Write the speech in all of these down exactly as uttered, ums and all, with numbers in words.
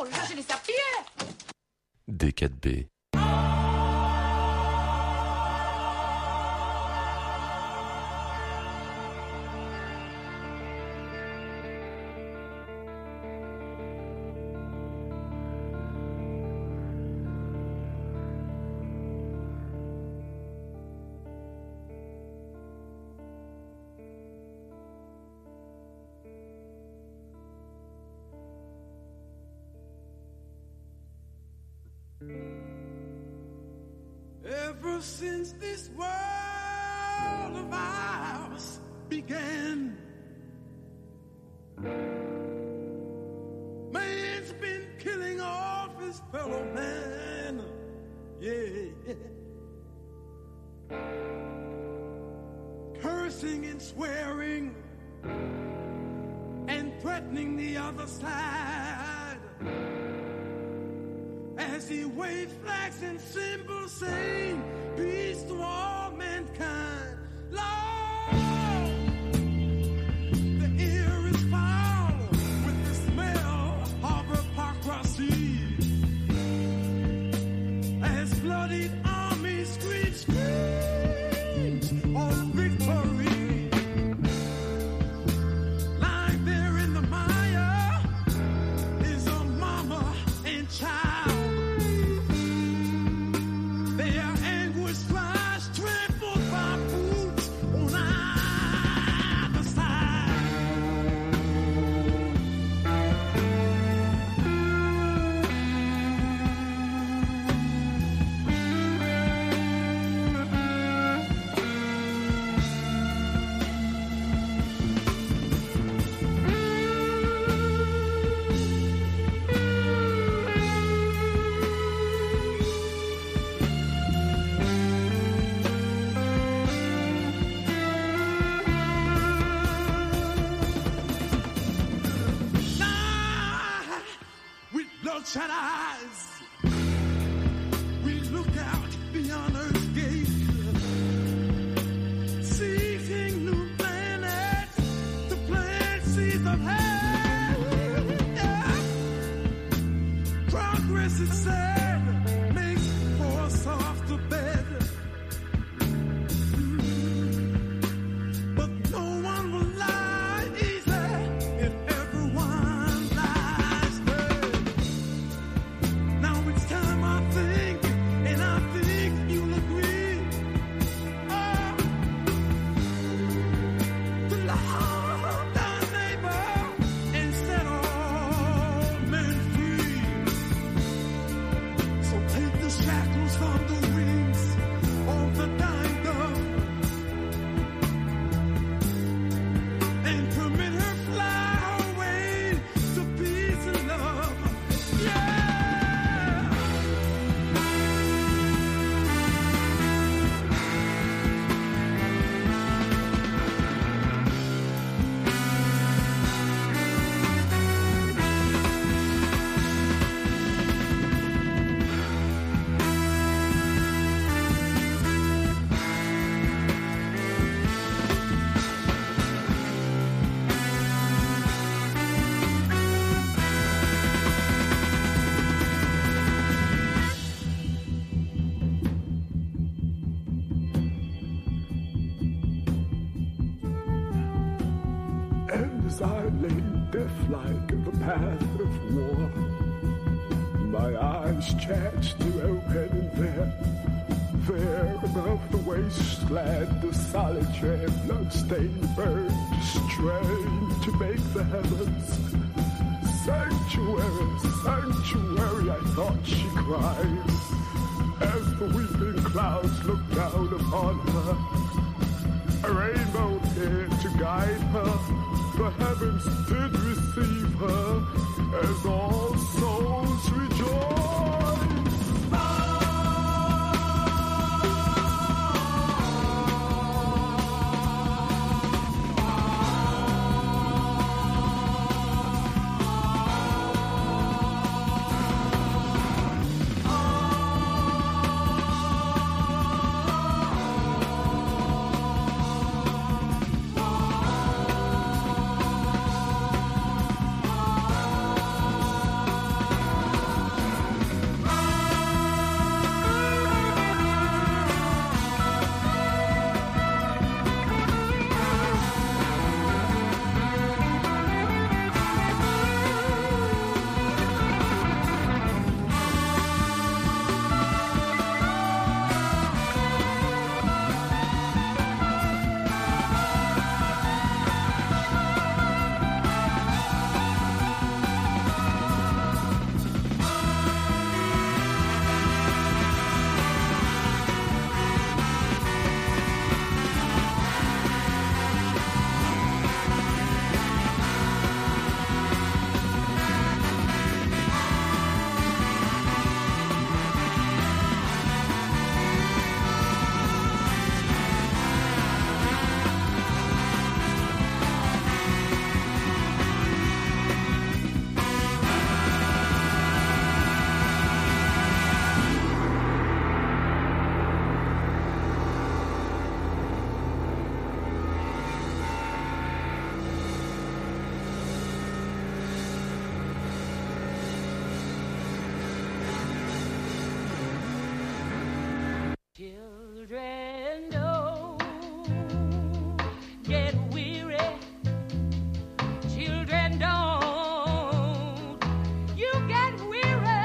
drôle. Là, je les serpillais. D quatre B. Ever since this world of ours began, man's been killing off his fellow man. Yeah. Cursing and swearing and threatening the other side. As he waved flags and symbols saying, peace to all mankind. Lord, the air is foul with the smell of hypocrisy. As bloodied armies screech, screams of victory. Lying there in the mire is a mama and child. Shut eyes. We look out beyond Earth's gate, seeking new planets to plant seeds of hell. Yeah. Progress is sad, makes for a softer bed. Mm. But no one will lie easy if everyone lies dead. Now it's time I think, and I think you'll agree. Oh, to love thy neighbor and set all men free. So take the shackles from the wings of the dying dove and permit her fly away to peace and love. Yeah. And as I lay death-like in the path of war, my eyes chanced to open, and there, there above the wasteland, the solitary blood-stained bird strained to make the heavens sanctuary, sanctuary, I thought she cried, as the weeping clouds looked down upon her. A rainbow appeared to guide her. The heavens did receive her, as all souls rejoice. Children don't get weary. Children don't you get weary.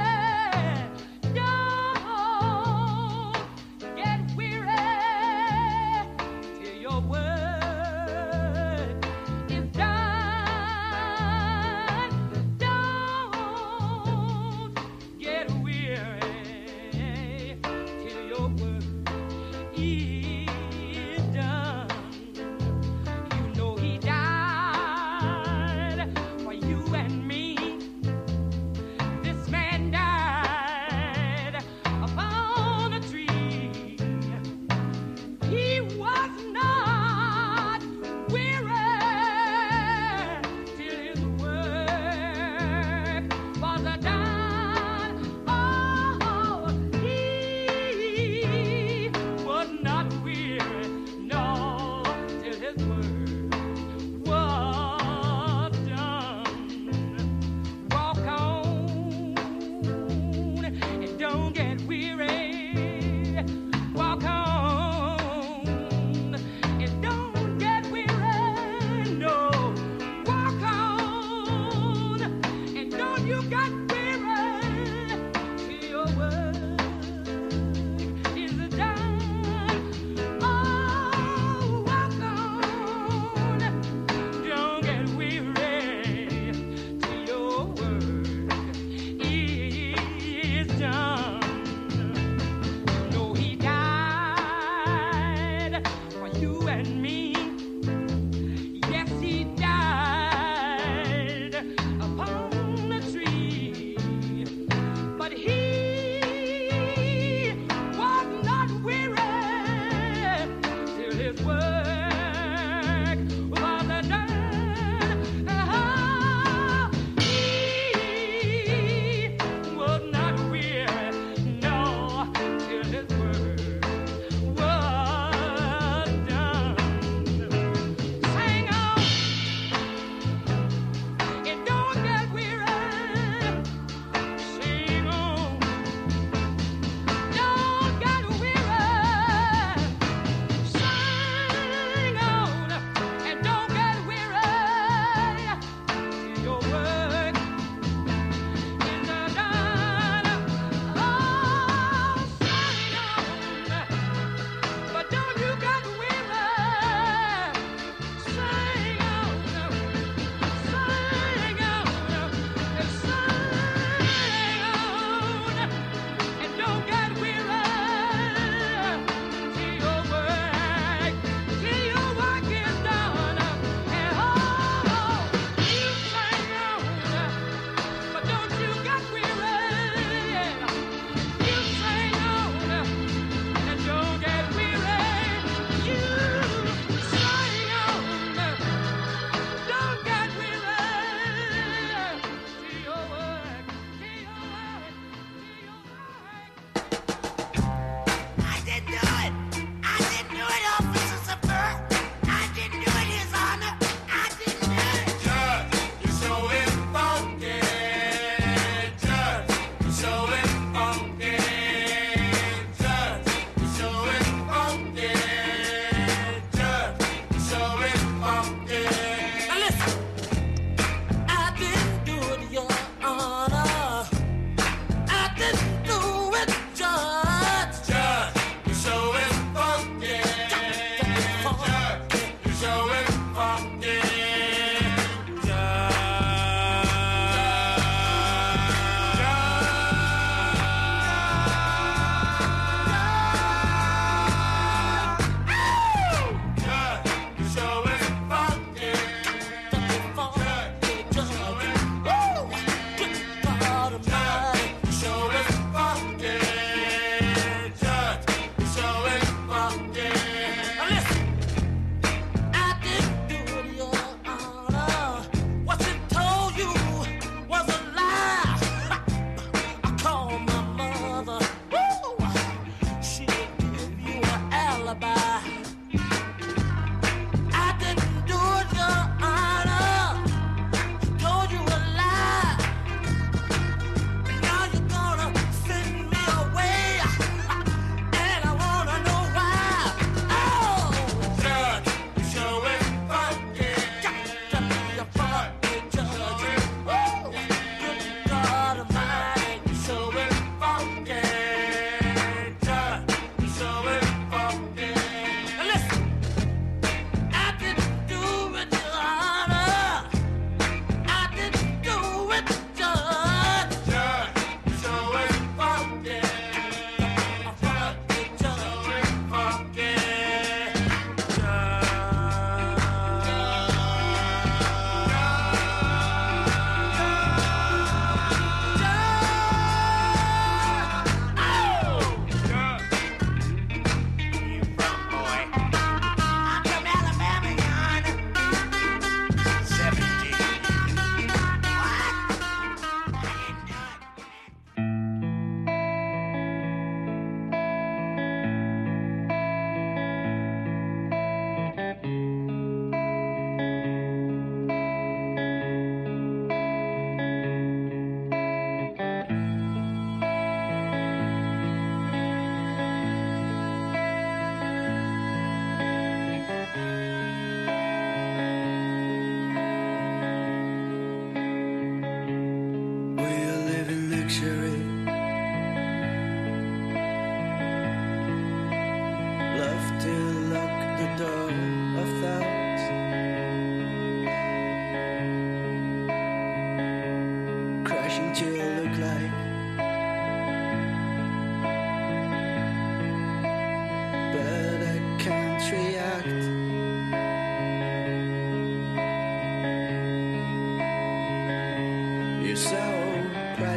Don't get weary till your word is done. Don't get weary till your word is done. You know he died for you and me. This man died upon a tree. He was not weary till his work was done. Oh, he was not weary, no, till his work was done. Walk on and don't get weary. Walk on and don't get weary. No, walk on and don't you get weary till your work is done. Oh, walk on, don't get weary till your work is done. No, he died for you and me. Yes, he died upon a tree. But he was not weary till his work was done. Ah, he was not weary, no, till his work was done. Sing on and don't get weary. Sing on, don't get weary. Sing on and don't get weary till your work is done. Oh, sing on, but don't you get weary. Sing on, sing on, sing on, and don't get weary till your work, till your work is done. And oh, you sing on, but don't you get weary. You sing on and don't get weary. You sing on, don't get weary till your work, till your work, till your work. I didn't do it. I didn't do it, Officer Sapper. I didn't do it, His Honor. I didn't do it. Judge, you so funky. Judge, you so funky. Judge, you so funky. Judge, you so funky. Now listen, I didn't do it, Your Honor. I didn't do it, Judge. Judge, you so funky. Judge, you so funky. Judge, you so funky. And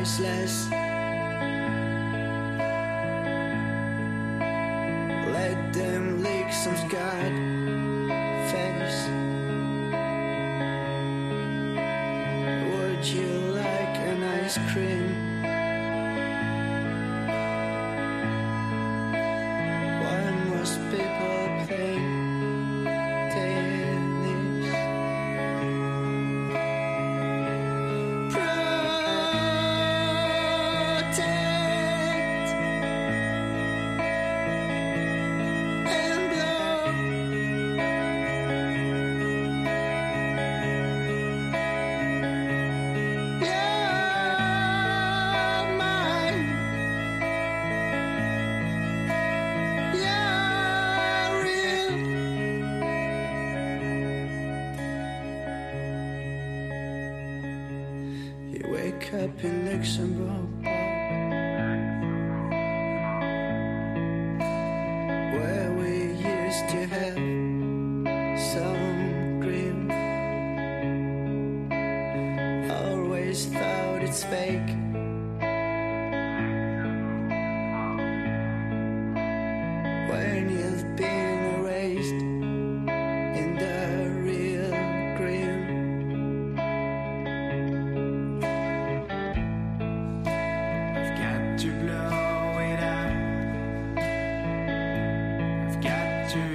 priceless. Let them lick some scarred face. Would you like an ice cream? Why must people play tennis? Protect and blow. You're mine. You're real. You wake up in Luxembourg, where we used to have some green. Always thought it's fake. When you've been erased in the real green. I've got to blow it out. I've got to.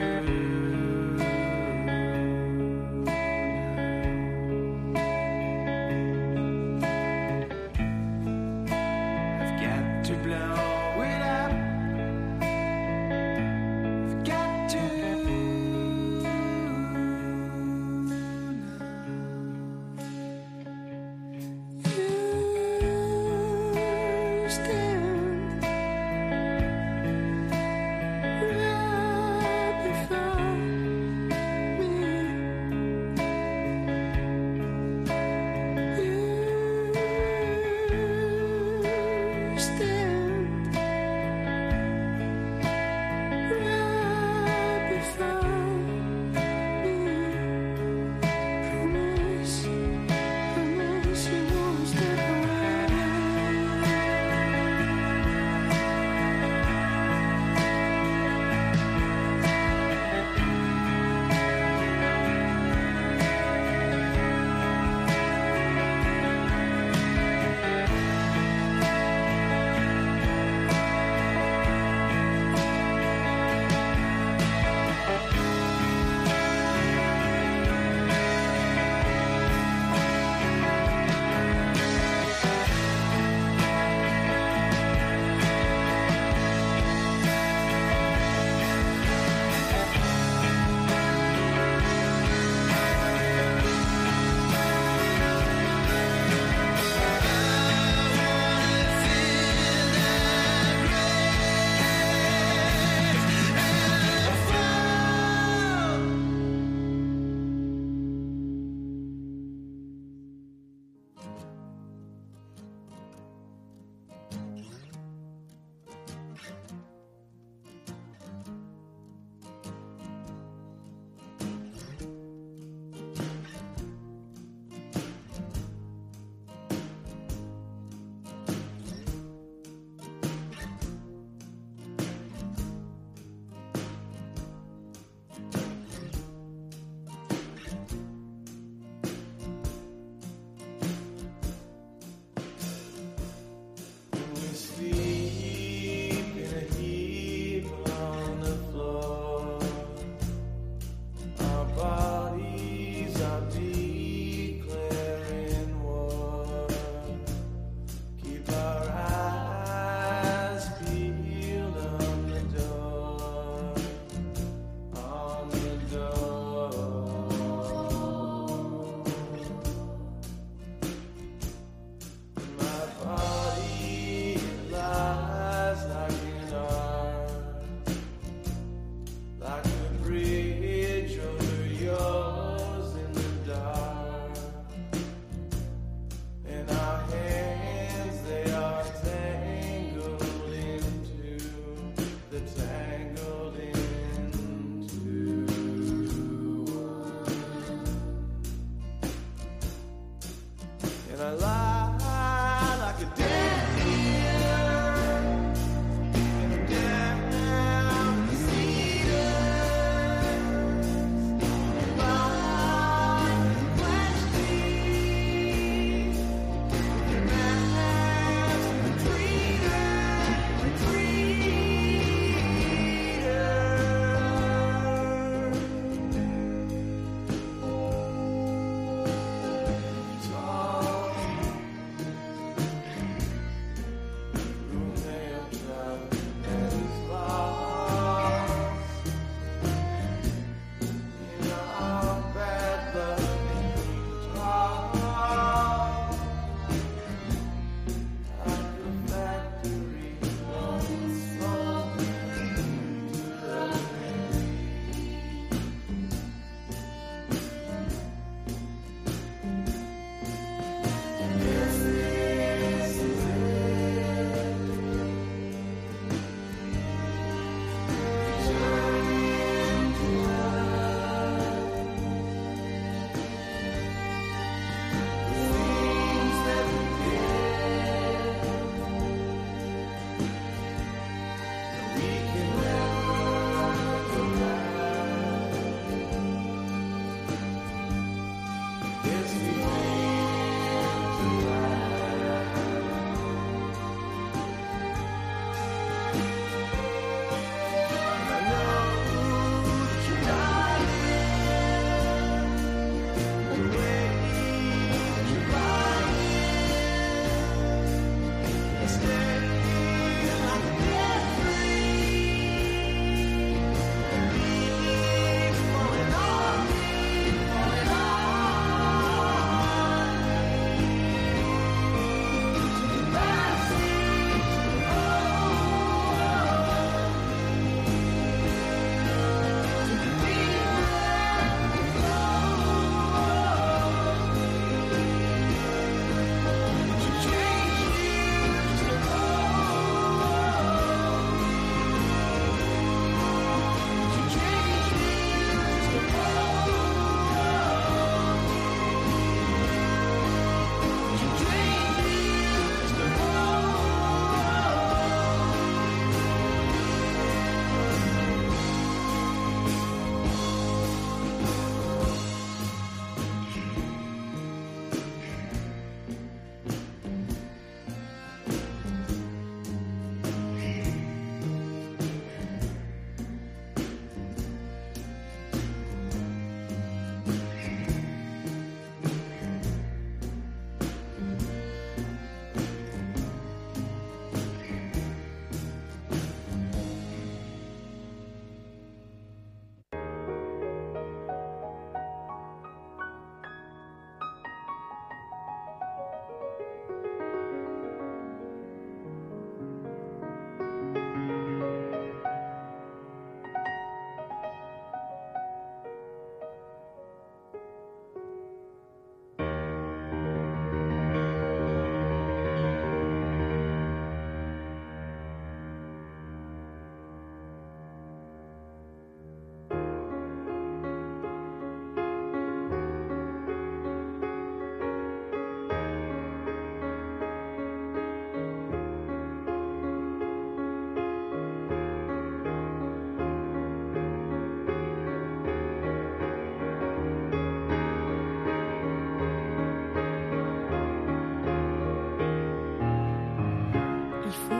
I've got to blow it out. I've got to. You stand right before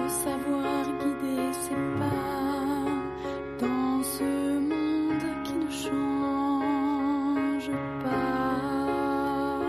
savoir guider ses pas dans ce monde qui ne change pas.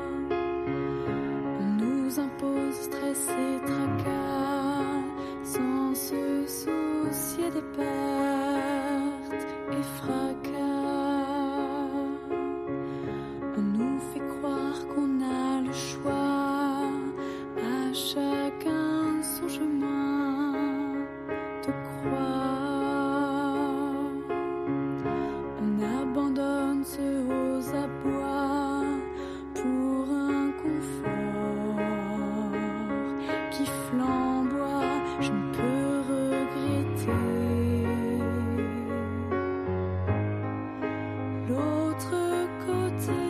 On nous impose stress et tracas sans se soucier des pertes et fracas. On nous fait croire qu'on a le choix, à chacun son chemin de croix. On abandonne ce aux abois pour un confort qui flamboie. Je ne peux regretter l'autre côté.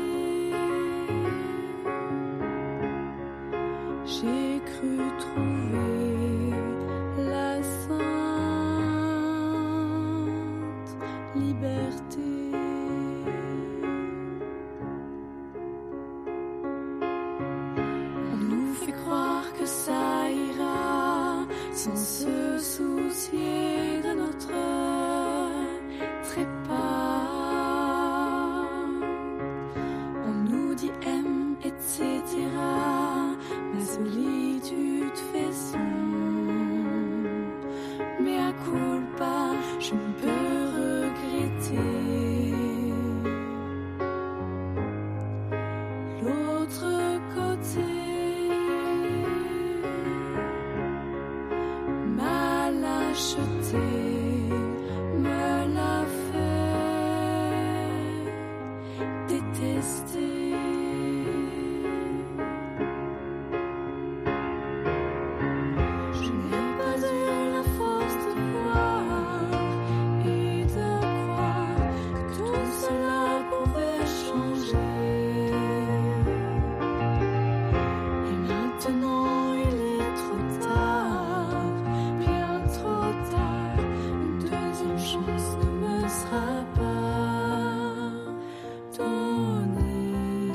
J'ai cru trouver la sainte liberté. On nous fait croire que ça ira sans se soucier de notre trépas. On nous dit aime, et cetera. Ma solitude fait son mea culpa, je ne peux regretter l'autre côté. Ma lâcheté me l'a fait détester. Je n'ai pas eu la force de voir et de croire que tout cela pouvait changer. Et maintenant il est trop tard, bien trop tard. Une deuxième chance ne me sera pas donnée.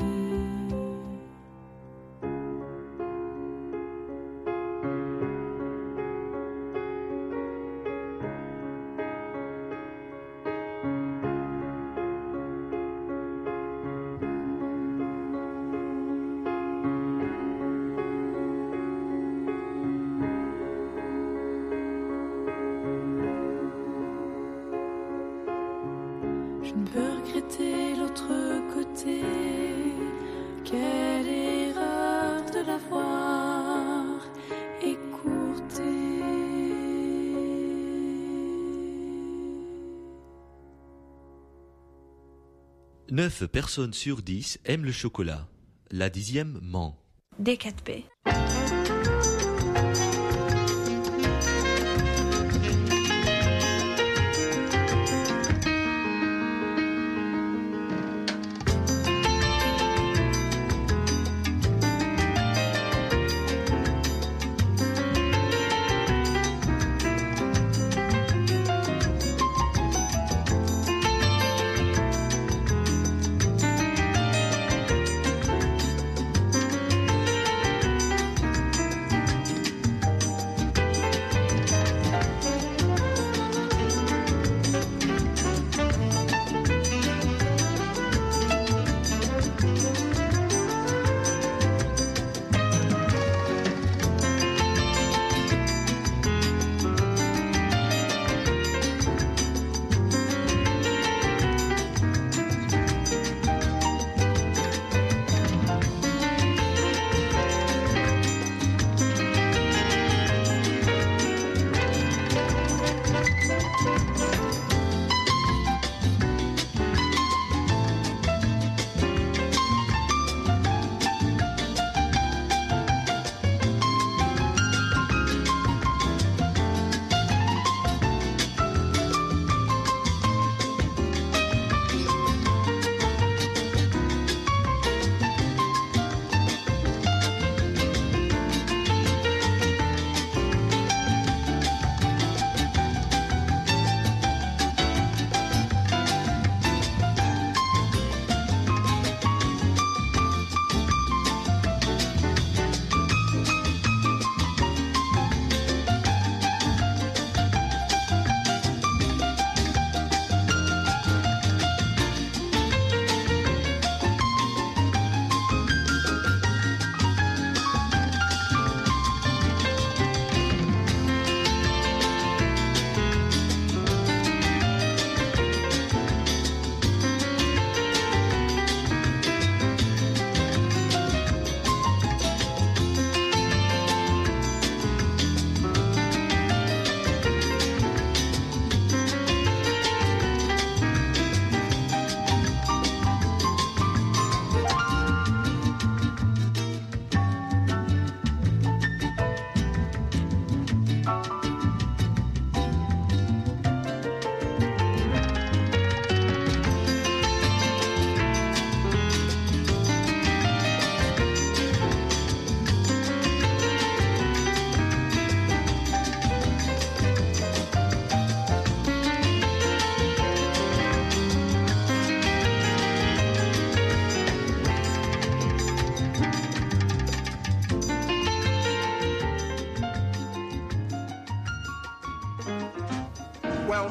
Je ne peux regretter l'autre côté. Quelle erreur de l'avoir écourté. neuf personnes sur dix aiment le chocolat. La dixième ment. D quatre P.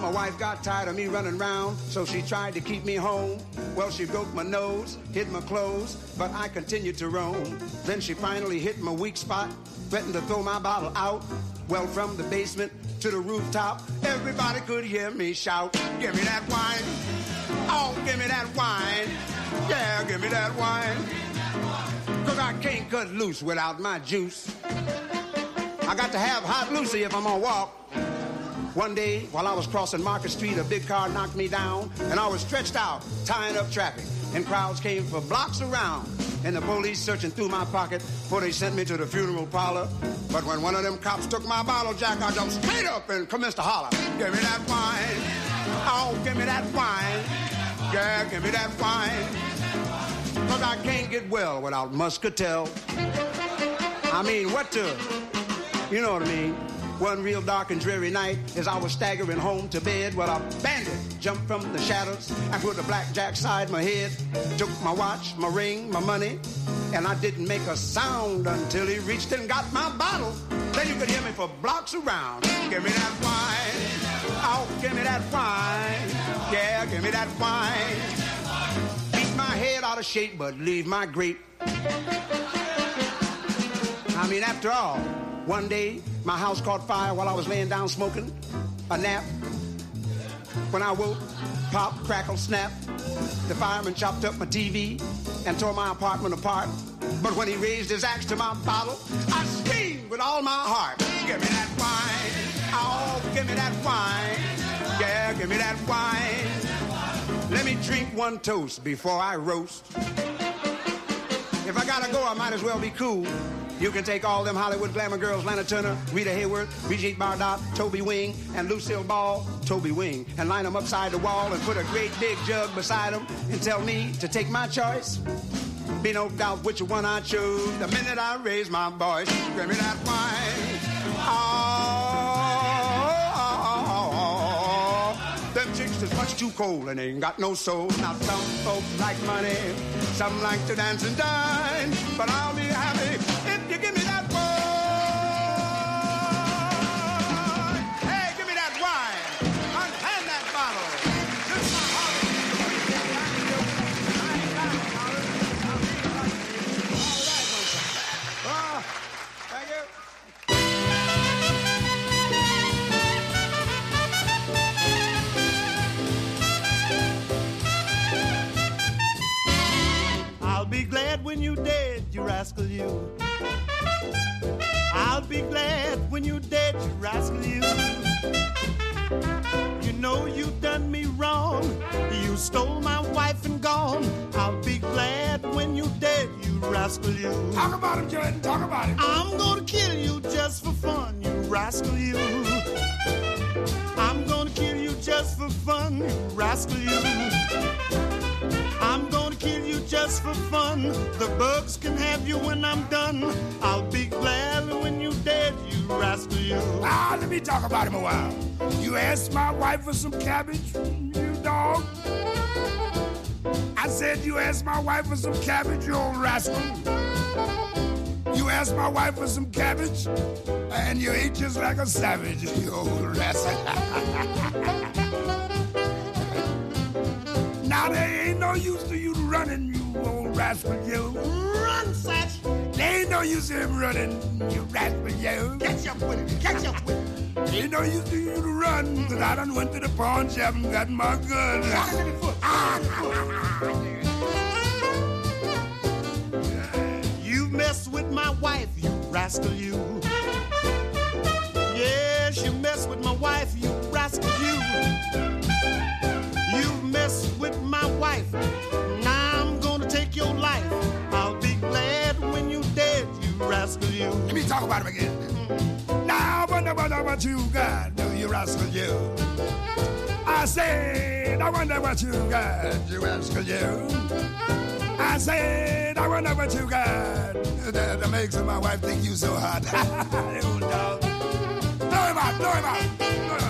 my wife got tired of me running round, so she tried to keep me home. Well, she broke my nose, hid my clothes, but I continued to roam. Then she finally hit my weak spot, threatened to throw my bottle out. Well, from the basement to the rooftop, everybody could hear me shout, give me that wine. Oh, give me that wine. Yeah, give me that wine. Cause I can't cut loose without my juice. I got to have hot Lucy if I'm gonna walk. One day, while I was crossing Market Street, a big car knocked me down, and I was stretched out, tying up traffic. And crowds came for blocks around, and the police searching through my pocket before they sent me to the funeral parlor. But when one of them cops took my bottle jack, I jumped straight up and commenced to holler, give me that wine. Oh, give me that wine. Yeah, give me that wine. Cause I can't get well without muscatel. I mean, what to... You know what I mean? One real dark and dreary night as I was staggering home to bed, well, a bandit jumped from the shadows and put a blackjack side my head, took my watch, my ring, my money, and I didn't make a sound until he reached and got my bottle. Then you could hear me for blocks around. Give me that wine. Oh, give me that wine. Yeah, give me that wine. Beat my head out of shape, but leave my grape. I mean, after all, one day, my house caught fire while I was laying down smoking a nap. When I woke, pop, crackle, snap. The fireman chopped up my T V and tore my apartment apart. But when he raised his axe to my bottle, I screamed with all my heart. Give me that wine. Oh, give me that wine. Yeah, give me that wine. Let me drink one toast before I roast. If I gotta go, I might as well be cool. You can take all them Hollywood glamour girls, Lana Turner, Rita Hayworth, Brigitte Bardot, Toby Wing, and Lucille Ball, Toby Wing, and line them upside the wall and put a great big jug beside them and tell me to take my choice. Be no doubt which one I choose the minute I raise my voice. Give me that wine. Oh, oh, oh, oh. Them chicks is much too cold and they ain't got no soul. Now some folks like money, some like to dance and dine, but I'll be happy if you give me that wine. Hey, give me that wine. Hand that bottle. This is my heart. Oh, thank you. I'll be glad when you're dead, you rascal you. I'll be glad when you're dead, you rascal you. You know you done me wrong. You stole my wife and gone. I'll be glad when you're dead, you rascal you. Talk about him, Jordan. Talk about him. I'm gonna kill you just for fun, you rascal you. I'm gonna kill you just for fun, you rascal you. I'm gonna kill you just for fun. The bugs can have you when I'm done. I'll be glad when you're dead, you rascal you. Ah, let me talk about him a while. You asked my wife for some cabbage, you dog. I said you asked my wife for some cabbage, you old rascal. You asked my wife for some cabbage, and you ate just like a savage, you old rascal. Now there ain't no use to you running, you old rascal, you. Run, Satch! There ain't no use to him running, you rascal, you. Catch up with it, catch up with it. There ain't no use to you to run, cause I done went to the pawn shop and got my gun. You mess with my wife, you rascal, you. Yes, you mess with my wife, you rascal, you. You mess with my wife. Now I'm gonna take your life. I'll be glad when you're dead, you rascal you. Let me talk about him again. Now I wonder what, what you got, do you rascal you? I said, I wonder what you got, you rascal you. I said, I wonder what you got that, that makes my wife think you so hot. Old dog. Blow him out, blow him out, blow him out.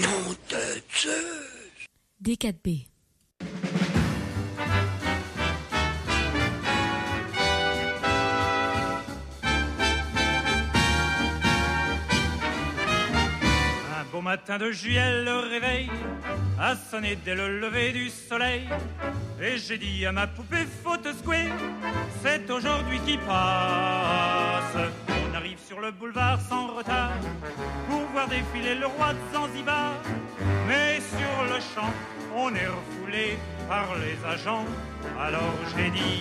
D quatre B. Au matin de juillet, le réveil a sonné dès le lever du soleil. Et j'ai dit à ma poupée, faut te secouer, c'est aujourd'hui qui passe. On arrive sur le boulevard sans retard pour voir défiler le roi de Zanzibar. Mais sur le champ, on est refoulé par les agents. Alors j'ai dit,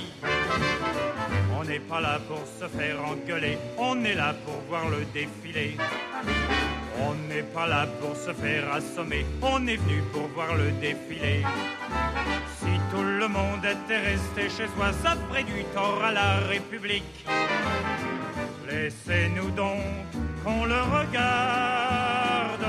on n'est pas là pour se faire engueuler, on est là pour voir le défilé. On n'est pas là pour se faire assommer, on est venu pour voir le défilé. Si tout le monde était resté chez soi, ça ferait du tort à la République. Laissez-nous donc qu'on le regarde.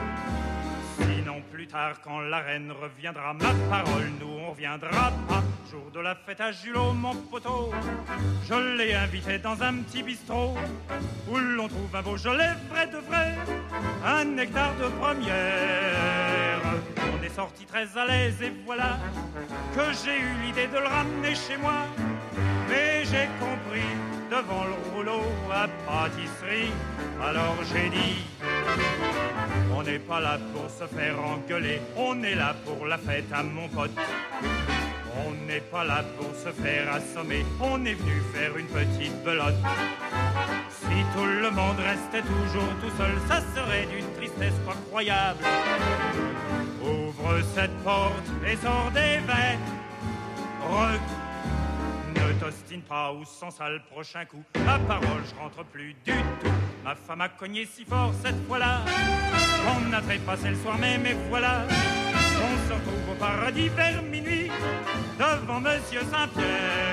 Sinon plus tard quand la reine reviendra, ma parole, nous on reviendra pas. Jour de la fête à Julot, mon poteau, je l'ai invité dans un petit bistrot où l'on trouve un beau Beaujolais vrai de vrai, un nectar de première. On est sorti très à l'aise et voilà que j'ai eu l'idée de le ramener chez moi. Mais j'ai compris devant le rouleau à pâtisserie, alors j'ai dit, on n'est pas là pour se faire engueuler, on est là pour la fête à mon pote. On n'est pas là pour se faire assommer, on est venu faire une petite belote. Si tout le monde restait toujours tout seul, ça serait d'une tristesse pas croyable. Ouvre cette porte et sors des verres. Re... Ne t'ostine pas ou sans ça le prochain coup. Ma parole, je rentre plus du tout. Ma femme a cogné si fort cette fois-là qu'on a trépassé le soir même et voilà. On se retrouve au paradis vers minuit devant Monsieur Saint-Pierre.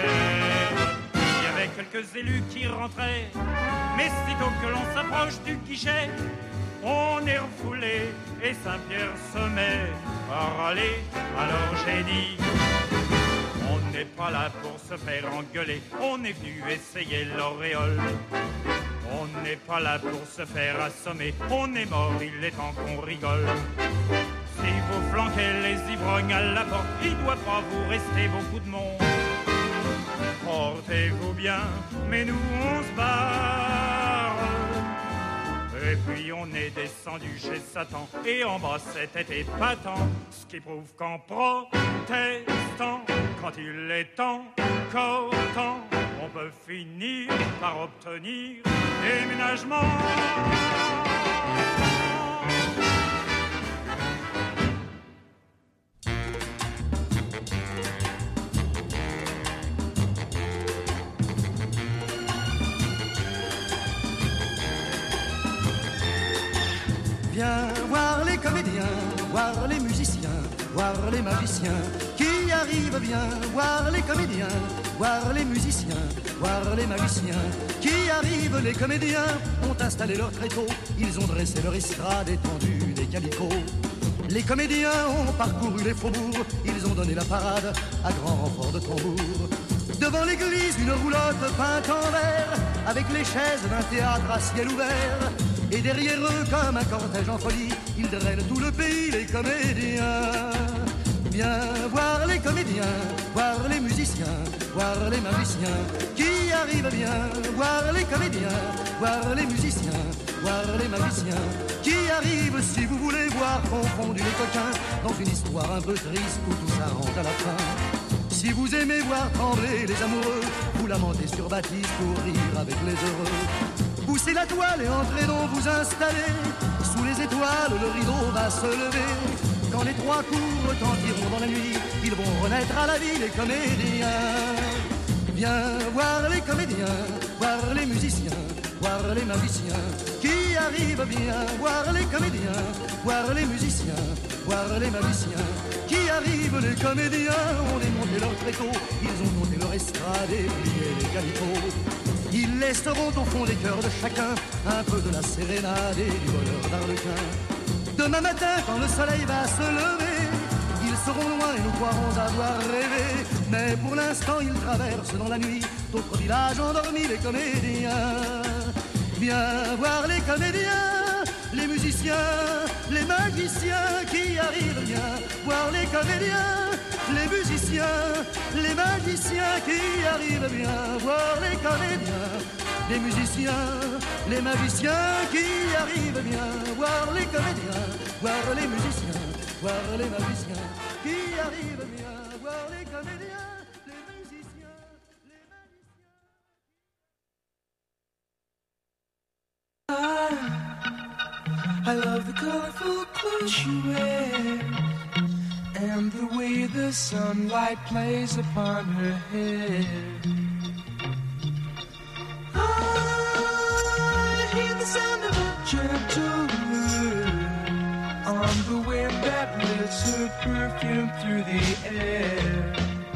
Il y avait quelques élus qui rentraient, mais sitôt que l'on s'approche du guichet, on est refoulé et Saint-Pierre se met à râler. Alors j'ai dit, on n'est pas là pour se faire engueuler, on est venu essayer l'auréole. On n'est pas là pour se faire assommer, on est mort, il est temps qu'on rigole. Si vous flanquez les ivrognes à la porte, il doit pas vous rester beaucoup de monde. Portez-vous bien, mais nous on se barre. Et puis on est descendu chez Satan, et en bas c'était épatant. Ce qui prouve qu'en protestant, quand il est encore temps, on peut finir par obtenir déménagement. Viens voir les comédiens, voir les musiciens, voir les magiciens qui arrivent. Viens voir les comédiens, voir les musiciens, voir les magiciens qui arrivent. Les comédiens ont installé leur tréteau, ils ont dressé leur estrade étendue des calicots. Les comédiens ont parcouru les faubourgs, ils ont donné la parade à grand renfort de tambour. Devant l'église, une roulotte peinte en vert, avec les chaises d'un théâtre à ciel ouvert. Et derrière eux, comme un cortège en folie, ils drainent tout le pays, les comédiens. Viens voir les comédiens, voir les musiciens, voir les magiciens qui arrivent. Viens voir les comédiens, voir les musiciens, voir les magiciens qui arrivent. Si vous voulez voir confondus les coquins dans une histoire un peu triste où tout s'arrange à la fin. Si vous aimez voir trembler les amoureux, vous lamentez sur Baptiste pour rire avec les heureux. Poussez la toile et entrez donc vous installer. Sous les étoiles, le rideau va se lever. Quand les trois coups retentiront dans la nuit, ils vont renaître à la vie, les comédiens. Viens voir les comédiens, voir les musiciens, voir les magiciens qui arrivent. Viens voir les comédiens, voir les musiciens, voir les magiciens qui arrivent. Les comédiens ont démonté leur tréteau, ils ont monté leur estrade et plié les calicots. Ils laisseront au fond des cœurs de chacun un peu de la sérénade et du bonheur d'Arlequin. Demain matin, quand le soleil va se lever, ils seront loin et nous croirons avoir rêvé. Mais pour l'instant, ils traversent dans la nuit d'autres villages endormis, les comédiens. Viens voir les comédiens, les musiciens, les magiciens qui arrivent bien, voir les comédiens, les musiciens, les magiciens qui arrivent bien, voir les comédiens, les musiciens, les magiciens qui arrivent bien, voir les comédiens, voir les musiciens, voir les magiciens qui arrivent bien, voir les comédiens, les musiciens, les magiciens. I love the colorful clothes she wears and the way the sunlight plays upon her hair. I hear the sound of a gentle wind on the wind that lifts her perfume through the air.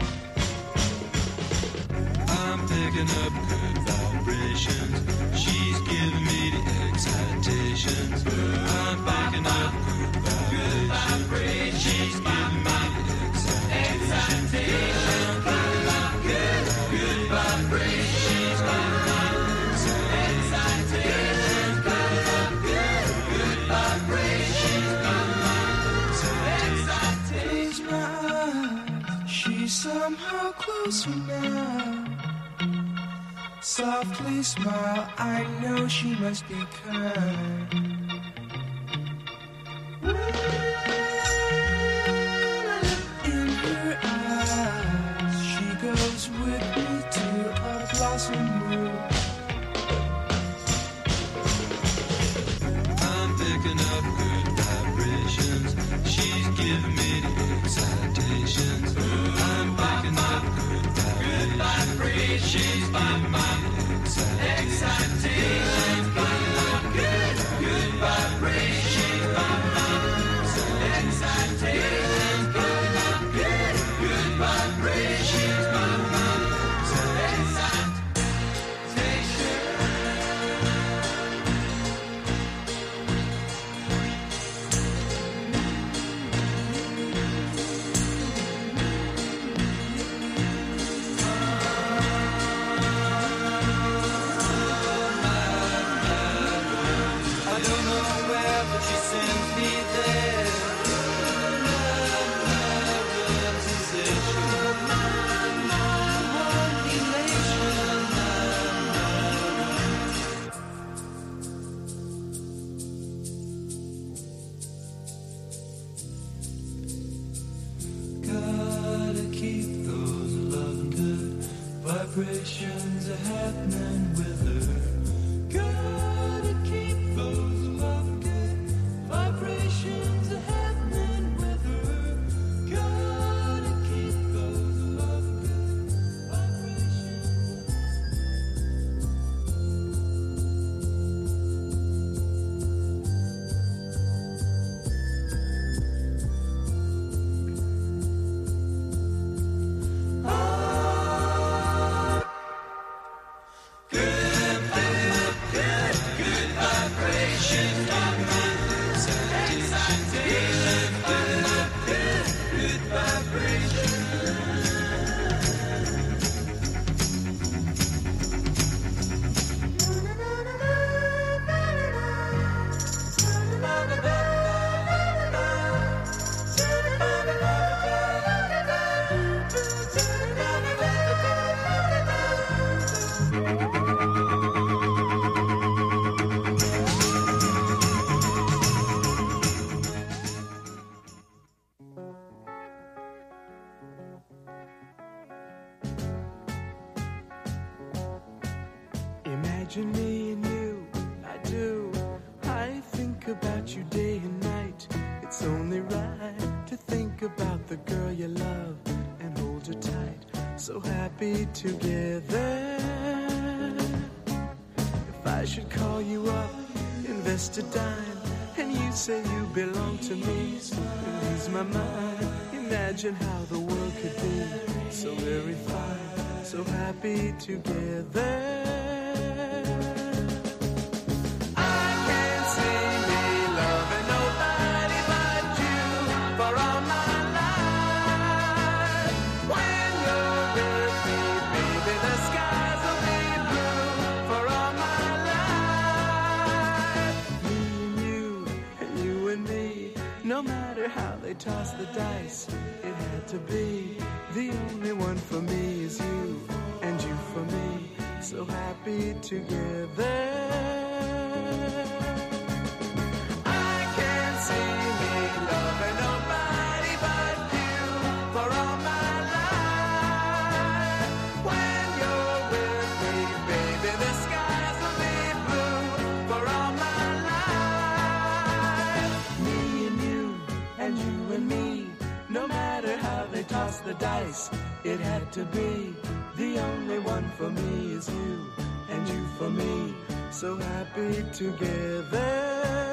I'm picking up good vibrations. She's giving me the excitations. I'm picking up good vibrations. She's giving me the excitations. Good, good vibrations. She's giving me the excitations. Good, good vibrations. She's giving me the excitations. Close my eyes. She's somehow closer now. Softly smile, I know she must be kind. In her eyes, she goes with me to a blossom room. I'm picking up good vibrations. She's giving me the excitations. I'm picking up good vibrations. She's giving me excitations. Good, good vibrations. Excitations. Good, good vibrations. Gotta keep those loving good vibrations are happening with her. Gotta keep those loving good vibrations are happening with her. Gotta keep those loving good vibrations. Imagine me and you, I do. I think about you day and night. It's only right to think about the girl you love and hold her tight. So happy together. If I should call you up, invest a dime, and you say you belong to me, and ease my mind. Imagine how the world could be so very fine, so happy together. Me matter how they toss the dice, it had to be. The only one for me is you, and you for me, so happy together. I can't see me loving nobody but you for all my life. When you're with me, baby, the skies will be blue for all my life. Me and you, and you and me, no matter how they toss the dice, it had to be. The only one for me is you, and you for me, so happy together.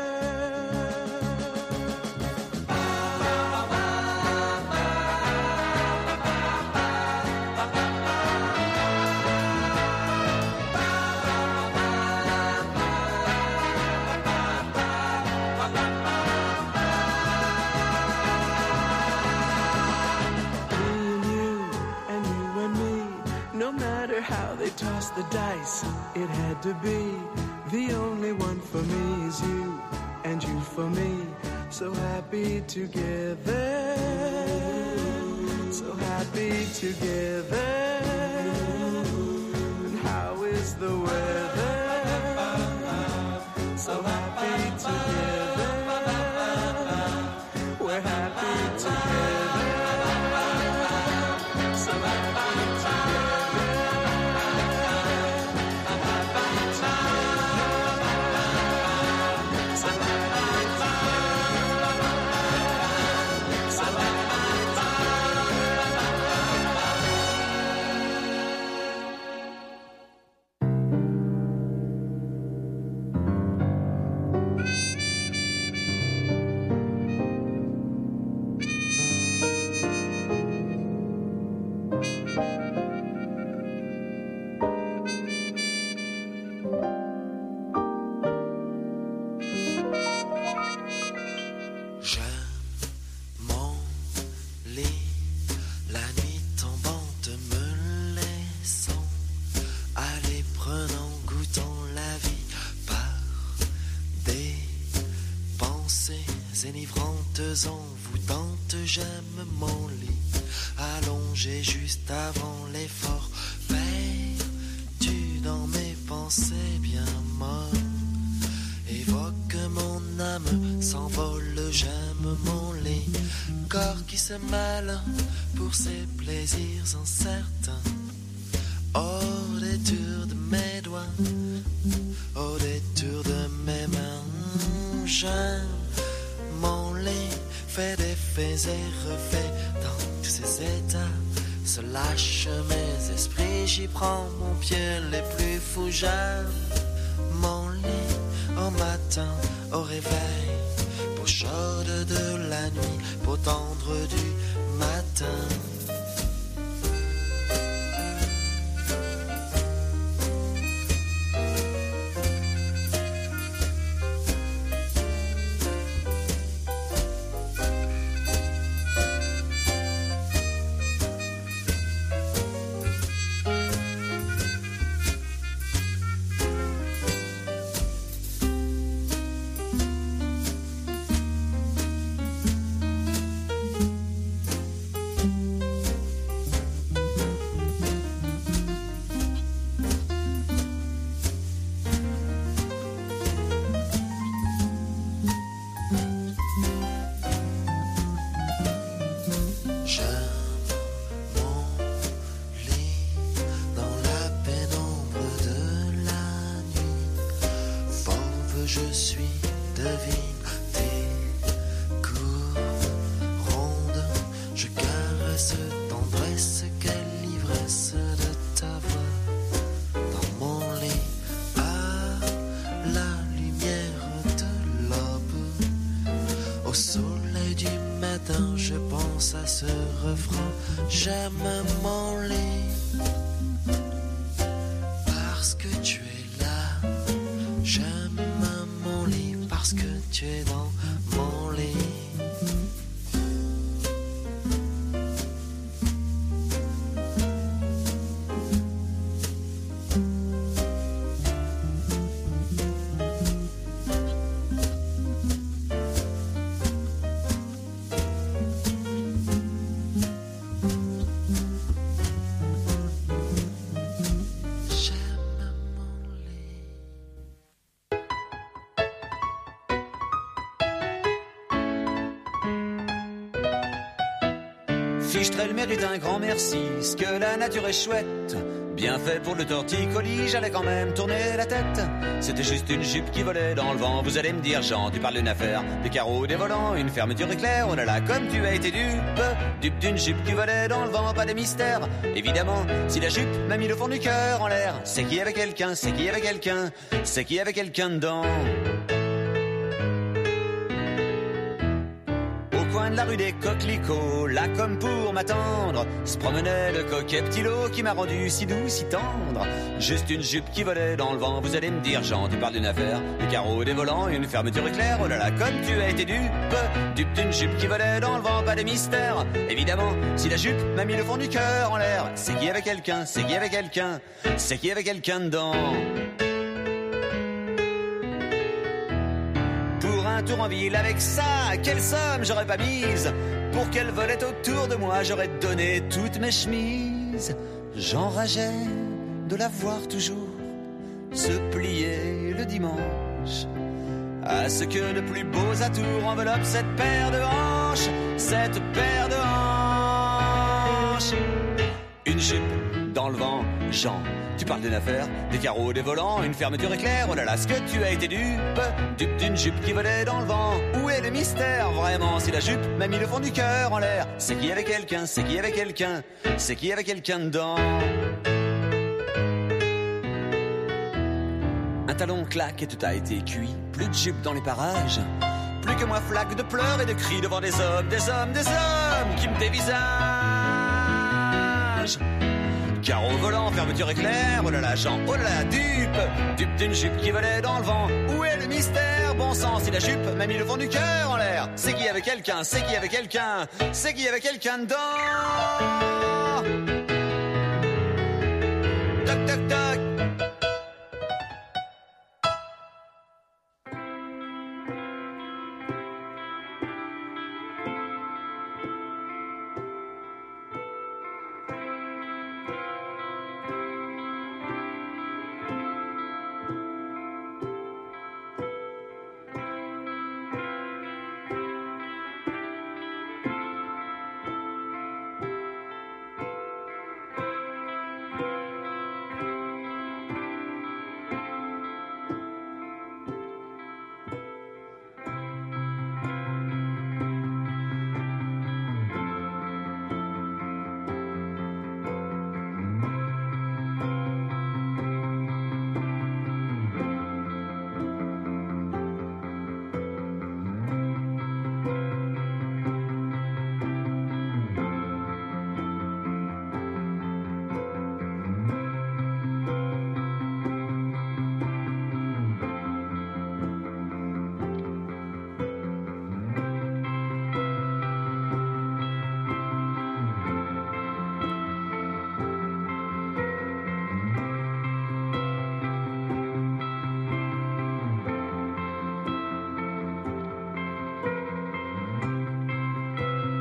How they toss the dice, it had to be. The only one for me is you, and you for me, so happy together, so happy together. And how is the weather? So happy together, we're happy together, so happy together. Envoûtante, j'aime mon lit allongé juste avant l'effort, perdu dans mes pensées bien molles. Évoque mon âme, s'envole, j'aime mon lit, corps qui se mêle pour ses plaisirs incertains. Au détour de mes doigts, au détour de mes mains, j'aime mon lit, fait des faits et refait dans tous ses états. Se lâche mes esprits, j'y prends mon pied les plus fous. J'aime mon lit au matin, au réveil, peau chaude de la nuit, peau tendre du matin. J'aime mon lit parce que tu es là. J'aime mon lit parce que tu es dans mon lit. Fichtrel mérite un grand merci, ce que la nature est chouette. Bien fait pour le torticolis, j'allais quand même tourner la tête. C'était juste une jupe qui volait dans le vent. Vous allez me dire, Jean, tu parles d'une affaire, des carreaux, des volants, une fermeture éclair. Oh là là, comme tu as été dupe, dupe d'une jupe qui volait dans le vent, pas de mystère. Évidemment, si la jupe m'a mis le fond du cœur en l'air, c'est qu'il y avait quelqu'un, c'est qu'il y avait quelqu'un, c'est qu'il y avait quelqu'un dedans. Au coin de la rue des Coquelicots, là comme pour m'attendre, se promenait le coquet petit lot qui m'a rendu si doux, si tendre. Juste une jupe qui volait dans le vent. Vous allez me dire, Jean, tu parles d'une affaire, des carreaux, des volants, une fermeture éclair. Oh là là, comme tu as été dupe, dupe d'une jupe qui volait dans le vent, pas de mystère. Évidemment, si la jupe m'a mis le fond du cœur en l'air, c'est qu'il y avait quelqu'un, c'est qu'il y avait quelqu'un, c'est qu'il y avait quelqu'un dedans. Un tour en ville avec ça, quelle somme j'aurais pas mise. Pour qu'elle volait autour de moi, j'aurais donné toutes mes chemises. J'enrageais de la voir toujours se plier le dimanche à ce que de plus beaux atours enveloppe cette paire de hanches, cette paire de hanches. Une jupe dans le vent, Jean, tu parles d'une affaire, des carreaux, des volants, une fermeture éclair. Oh là là, ce que tu as été dupe, dupe d'une jupe qui volait dans le vent. Où est le mystère, vraiment, si la jupe m'a mis le fond du cœur en l'air, c'est qu'il y avait quelqu'un, c'est qu'il y avait quelqu'un, c'est qu'il y avait quelqu'un dedans. Un talon claque et tout a été cuit, plus de jupe dans les parages, plus que moi flaque de pleurs et de cris devant des hommes, des hommes, des hommes qui me dévisagent. Carreau volant, fermeture éclair, oh là là, Jean, oh là là, dupe, dupe d'une jupe qui volait dans le vent. Où est le mystère, bon sang, si la jupe m'a mis le fond du cœur en l'air, c'est qu'il y avait quelqu'un, c'est qu'il y avait quelqu'un, c'est qu'il y avait quelqu'un dedans. Toc toc toc.